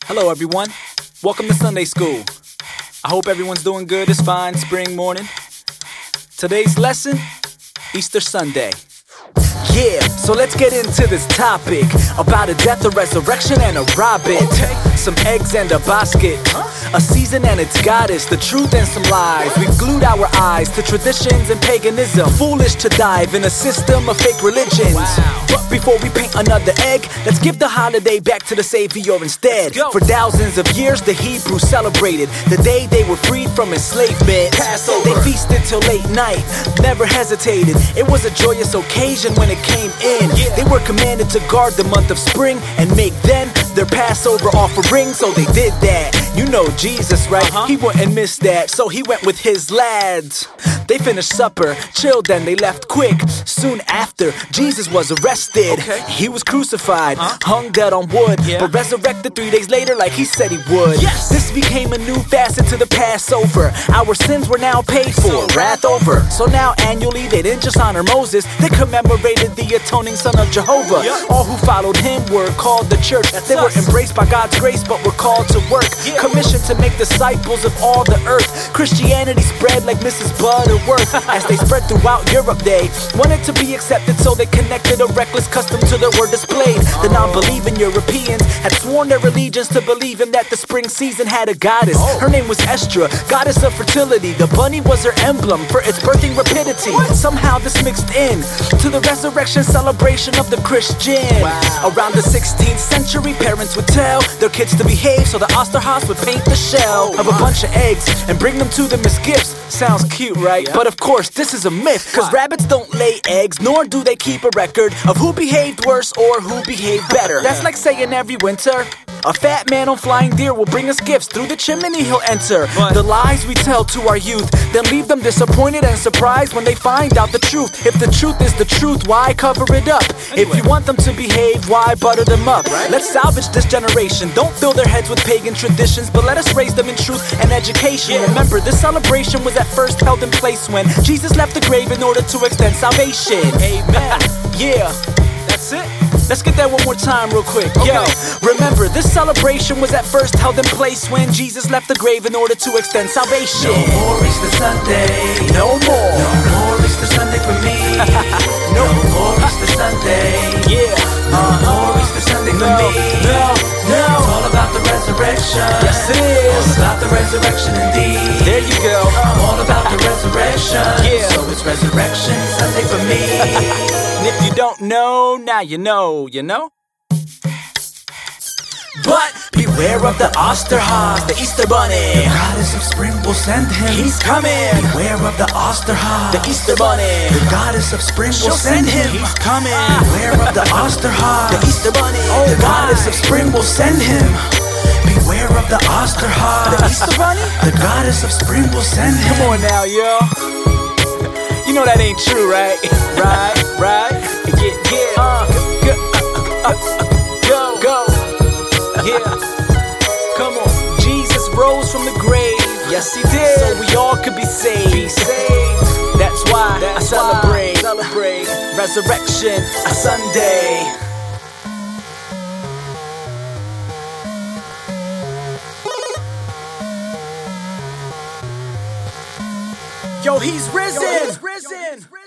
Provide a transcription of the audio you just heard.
Hello everyone, welcome to Sunday School. I hope everyone's doing good this fine spring morning. Today's lesson, Easter Sunday. Yeah, so let's get into this topic about a death, a resurrection, and a robin. Some eggs and a basket, a season and its goddess, the truth and some lies. We've glued our eyes to traditions and paganism, foolish to dive in a system of fake religions. But before we paint another egg, let's give the holiday back to the Savior instead. For thousands of years, the Hebrews celebrated the day they were freed from enslavement. Passover. They feasted till late night, never hesitated. It was a joyous occasion when it came in. They were commanded to guard the month of spring and make then their Passover offering, so they did that. You know Jesus, right? He wouldn't miss that, so he went with his lads. They finished supper, chilled, then they left quick. Soon after, Jesus was arrested. He was crucified, hung dead on wood, but resurrected 3 days later like he said he would. This became a new facet to the Passover. Our sins were now paid for, wrath over. So now annually they didn't just honor Moses, they commemorated the atoning Son of Jehovah. All who followed him were called the church. They were embraced by God's grace but were called to work, commissioned to make disciples of all the earth. Christianity spread like Mrs. Butterworth. As they spread throughout Europe, they wanted to be accepted, so they connected a reckless custom to their word displayed. The non-believing Europeans had sworn their allegiance to believing that the spring season had a goddess. Her name was Estra, goddess of fertility. The bunny was her emblem for its birthing rapidity. Somehow this mixed in to the resurrection celebration of the Christian. Around the 16th century, parents would tell their kids to behave, so the Osterhaus would paint the shell of a bunch of eggs and bring them to them as gifts. Sounds cute, right? But of course, this is a myth, cause rabbits don't lay eggs, nor do they keep a record of who behaved worse or who behaved better. That's like saying every winter a fat man on flying deer will bring us gifts. Through the chimney he'll enter. The lies we tell to our youth then leave them disappointed and surprised when they find out the truth. If the truth is the truth, why cover it up? If you want them to behave, why butter them up? Let's salvage this generation. Don't fill their heads with pagan traditions, but let us raise them in truth and education. Remember, this celebration was at first held in place when Jesus left the grave in order to extend salvation. Amen. That's it. Let's get that one more time real quick. Yo, remember, this celebration was at first held in place when Jesus left the grave in order to extend salvation. No more Easter Sunday. No more. No more Easter Sunday for me. No more Easter Sunday. No more Easter Sunday for me. It's all about the resurrection. Yes, it is. All about the resurrection indeed. There you go. All about the resurrection. So it's Resurrection Sunday for me. And if you don't know, now you know, you know? But beware of the Osterhaus, the Easter bunny. The goddess of spring will send him. He's coming. Beware of the Osterhaus, The Easter bunny. The goddess of spring will send him. He's coming. Beware of the Osterhaus, The Easter bunny. The goddess of spring will send him. Beware of the Osterhaus, The Easter bunny? The goddess of spring will send him. Come on now, yo. You know that ain't true, right? Right. Go. Come on. Jesus rose from the grave. Yes, he did. So we all could be saved. That's why I celebrate. Resurrection Sunday. Yo, he's risen.